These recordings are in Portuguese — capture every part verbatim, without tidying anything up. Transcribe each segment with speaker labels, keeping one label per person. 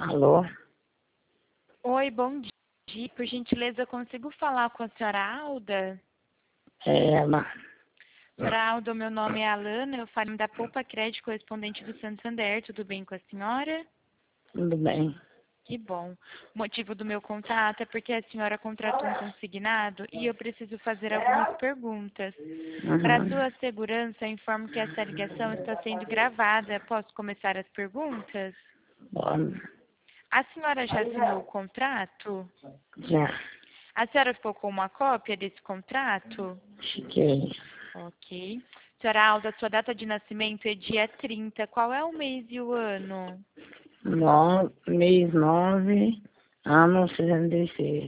Speaker 1: Alô?
Speaker 2: Oi, bom dia. Por gentileza, eu consigo falar com a senhora Alda?
Speaker 1: É ela.
Speaker 2: Senhora Alda, meu nome é Alana, eu falo da Poupa Crédito, correspondente do Santander. Tudo bem com a senhora?
Speaker 1: Tudo bem.
Speaker 2: Que bom. O motivo do meu contato é porque a senhora contratou um consignado e eu preciso fazer algumas perguntas. Para
Speaker 1: Uhum.
Speaker 2: sua segurança, informo que essa ligação está sendo gravada. Posso começar as perguntas?
Speaker 1: Bom,
Speaker 2: A senhora já assinou o contrato?
Speaker 1: já
Speaker 2: A senhora ficou com uma cópia desse contrato?
Speaker 1: fiquei.
Speaker 2: Ok. Senhora Alda, sua data de nascimento é dia trinta. Qual é o mês e o ano?
Speaker 1: No, mês nove, ano sessenta e seis.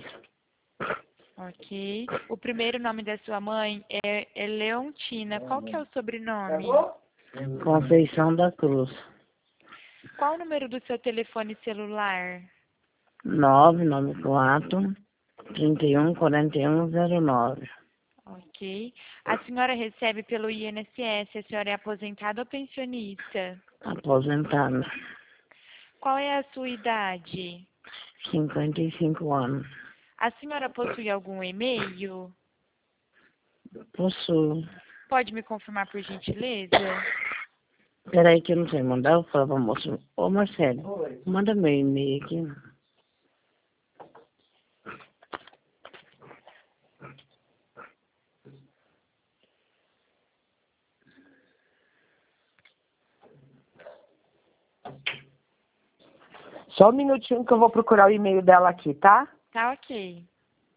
Speaker 2: Ok. O primeiro nome da sua mãe é, é Leontina. Qual que é o sobrenome?
Speaker 1: Conceição da Cruz.
Speaker 2: Qual o número do seu telefone celular?
Speaker 1: Nove, nove quatro, trinta e um, quarenta e um, zero nove.
Speaker 2: Ok. A senhora recebe pelo I N S S. A senhora é aposentada ou pensionista?
Speaker 1: Aposentada.
Speaker 2: Qual é a sua idade?
Speaker 1: Cinquenta e cinco anos.
Speaker 2: A senhora possui algum e-mail?
Speaker 1: Possuo.
Speaker 2: Pode me confirmar por gentileza?
Speaker 1: Peraí que eu não sei mandar. Eu falo pra moça. Ô Marcelo, manda meu e-mail aqui.
Speaker 3: Só um minutinho que eu vou procurar o e-mail dela aqui, tá?
Speaker 2: Tá ok.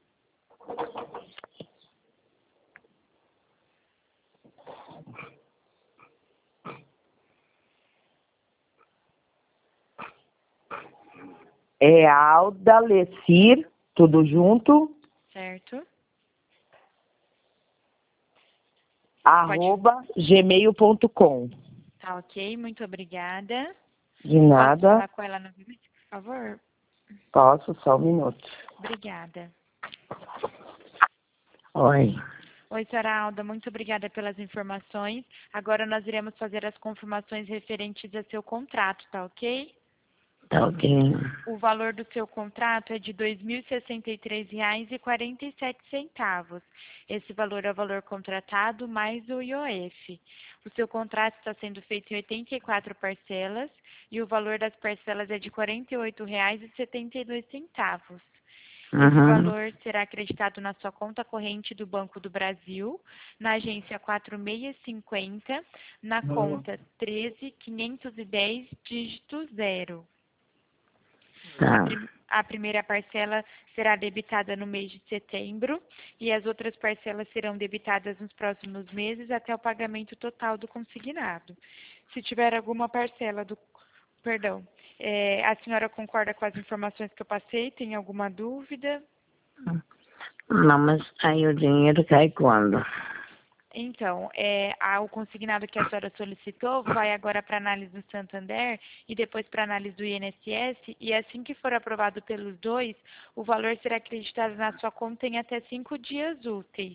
Speaker 3: É Alda Lecir, tudo junto,
Speaker 2: Certo?
Speaker 3: arroba gmail ponto com.
Speaker 2: Tá ok, muito obrigada.
Speaker 3: De
Speaker 2: Posso
Speaker 3: nada,
Speaker 2: falar com ela novamente, por favor?
Speaker 3: posso, só um minuto.
Speaker 2: Obrigada.
Speaker 1: Oi.
Speaker 2: Oi, senhora Alda, muito obrigada pelas informações. Agora nós iremos fazer as confirmações referentes a seu contrato, tá ok?
Speaker 1: Tá ok.
Speaker 2: O valor do seu contrato é de dois mil e sessenta e três reais e quarenta e sete centavos. Esse valor é o valor contratado mais o I O F. O seu contrato está sendo feito em oitenta e quatro parcelas e o valor das parcelas é de quarenta e oito reais e setenta e dois centavos. Esse
Speaker 1: Uhum.
Speaker 2: valor será acreditado na sua conta corrente do Banco do Brasil, na agência quatro seis cinco zero, na conta treze quinhentos e dez, dígito zero. A,
Speaker 1: Tá.
Speaker 2: prim a primeira parcela será debitada no mês de setembro e as outras parcelas serão debitadas nos próximos meses até o pagamento total do consignado. Se tiver alguma parcela do... Perdão. É, a senhora concorda com as informações que eu passei? Tem alguma dúvida?
Speaker 1: Não, mas aí o dinheiro cai quando?
Speaker 2: Então, é, a, o consignado que a senhora solicitou vai agora para análise do Santander e depois para análise do I N S S, e assim que for aprovado pelos dois, o valor será acreditado na sua conta em até cinco dias úteis.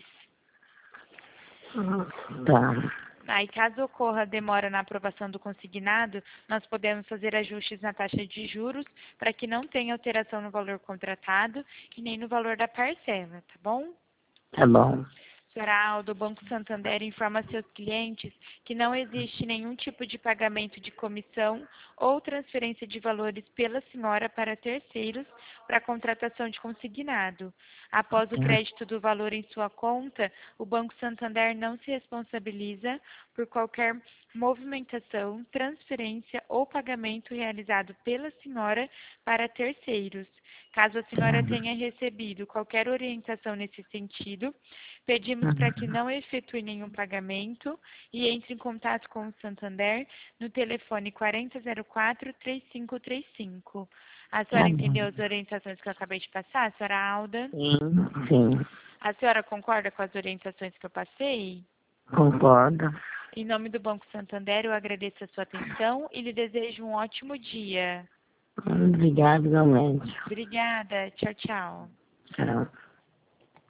Speaker 1: Tá.
Speaker 2: Aí, caso ocorra demora na aprovação do consignado, nós podemos fazer ajustes na taxa de juros para que não tenha alteração no valor contratado e nem no valor da parcela, tá bom?
Speaker 1: Tá bom.
Speaker 2: Senhora Alda, o Banco Santander informa a seus clientes que não existe nenhum tipo de pagamento de comissão ou transferência de valores pela senhora para terceiros para contratação de consignado. Após o crédito do valor em sua conta, o Banco Santander não se responsabiliza por qualquer movimentação, transferência ou pagamento realizado pela senhora para terceiros. Caso a senhora tenha recebido qualquer orientação nesse sentido, pedimos para que não efetue nenhum pagamento e entre em contato com o Santander no telefone quarenta zero quatro, três cinco três cinco. A senhora
Speaker 1: Tá
Speaker 2: entendeu
Speaker 1: bom.
Speaker 2: as orientações que eu acabei de passar, senhora Alda?
Speaker 1: Sim, sim.
Speaker 2: A senhora concorda com as orientações que eu passei?
Speaker 1: Concordo.
Speaker 2: Em nome do Banco Santander, eu agradeço a sua atenção e lhe desejo um ótimo dia.
Speaker 1: Obrigado, igualmente.
Speaker 2: Obrigada. Tchau, tchau.
Speaker 1: Tchau.